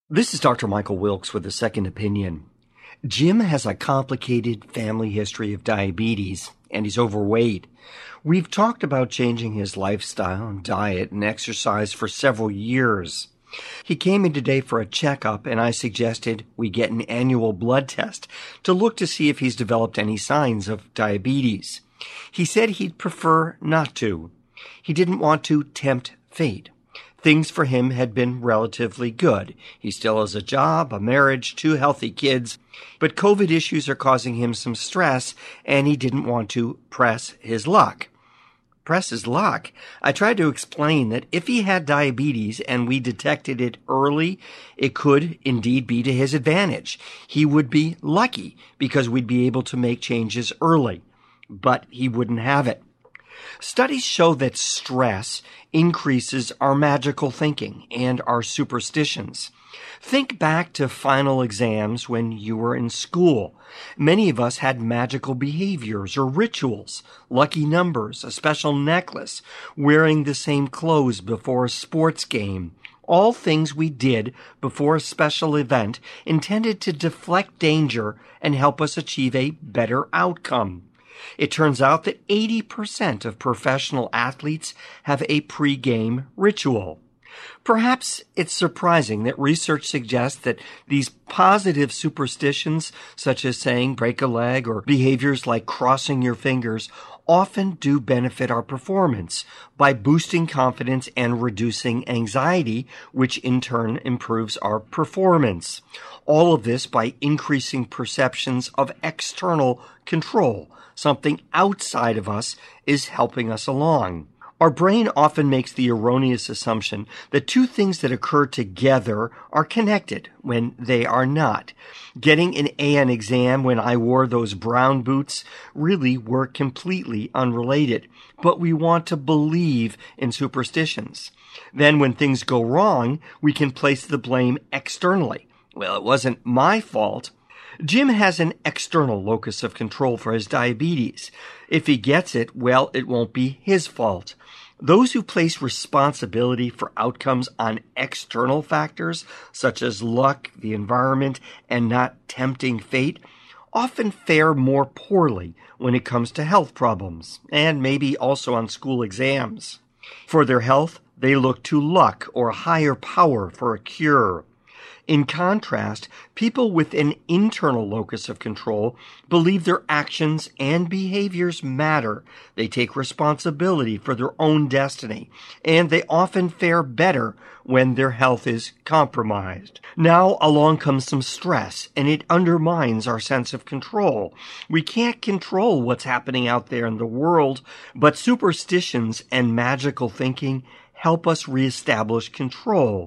This is Dr. Michael Wilkes with a second opinion. Jim has a complicated family history of diabetes, and he's overweight. We've talked about changing his lifestyle and diet and exercise for several years. He came in today for a checkup, and I suggested we get an annual blood test to look to see if he's developed any signs of diabetes. He said he'd prefer not to. He didn't want to tempt fate. Things for him had been relatively good. He still has a job, a marriage, 2 healthy kids, but COVID issues are causing him some stress, and he didn't want to press his luck. Press his luck? I tried to explain that if he had diabetes and we detected it early, it could indeed be to his advantage. He would be lucky because we'd be able to make changes early, but he wouldn't have it. Studies show that stress increases our magical thinking and our superstitions. Think back to final exams when you were in school. Many of us had magical behaviors or rituals, lucky numbers, a special necklace, wearing the same clothes before a sports game. All things we did before a special event intended to deflect danger and help us achieve a better outcome. It turns out that 80% of professional athletes have a pre-game ritual. Perhaps it's surprising that research suggests that these positive superstitions, such as saying break a leg or behaviors like crossing your fingers, often do benefit our performance by boosting confidence and reducing anxiety, which in turn improves our performance. All of this by increasing perceptions of external control. Something outside of us is helping us along. Our brain often makes the erroneous assumption that 2 things that occur together are connected when they are not. Getting an A on an exam when I wore those brown boots really were completely unrelated, but we want to believe in superstitions. Then when things go wrong, we can place the blame externally. Well, it wasn't my fault. Jim has an external locus of control for his diabetes. If he gets it, well, it won't be his fault. Those who place responsibility for outcomes on external factors, such as luck, the environment, and not tempting fate, often fare more poorly when it comes to health problems, and maybe also on school exams. For their health, they look to luck or higher power for a cure. In contrast, people with an internal locus of control believe their actions and behaviors matter. They take responsibility for their own destiny, and they often fare better when their health is compromised. Now along comes some stress, and it undermines our sense of control. We can't control what's happening out there in the world, but superstitions and magical thinking help us reestablish control.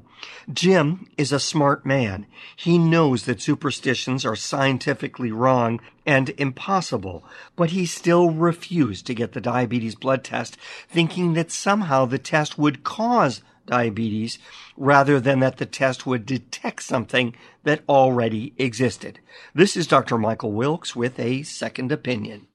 Jim is a smart man. He knows that superstitions are scientifically wrong and impossible, but he still refused to get the diabetes blood test, thinking that somehow the test would cause diabetes rather than that the test would detect something that already existed. This is Dr. Michael Wilkes with a second opinion.